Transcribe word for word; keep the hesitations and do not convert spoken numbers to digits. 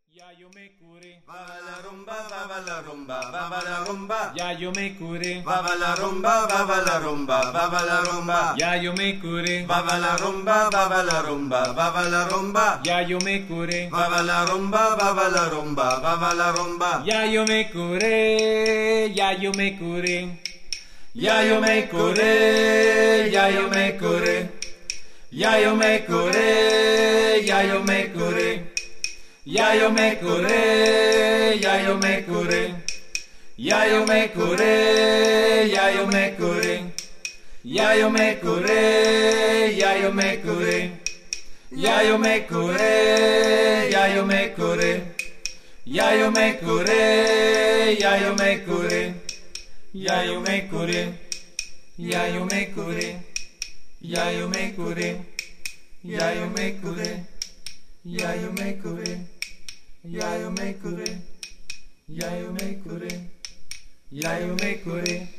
Ya yo me curé. Va va la rumba, va va la rumba, va va la rumba. Ya yo me curé. Va va la rumba, va va la rumba, va va la rumba. Ya yo me curé. Va va la rumba, va va la rumba, va va la rumba. Ya yo me curé. Va va la rumba, va va la rumba, va va la rumba. Ya yo me curé. Ya yo me curé. Ya yo me curé, ya yo me curé. Ya yo me curé, ya yo me curé. Ya yo me curé, ya yo me curé. Ya yo me curé, ya yo me curé. Ya yo me curé, ya yo me curé. Ya yo me curé, ya yo me curé. Ya yo me curé, ya yo me curé. Ya yo me curé. Ya yo me curé. Ya yo me curé. Ya yo me curé. Ya yo me curé. Ya yo me curé. Ya yo me curé. Ya yo me curé.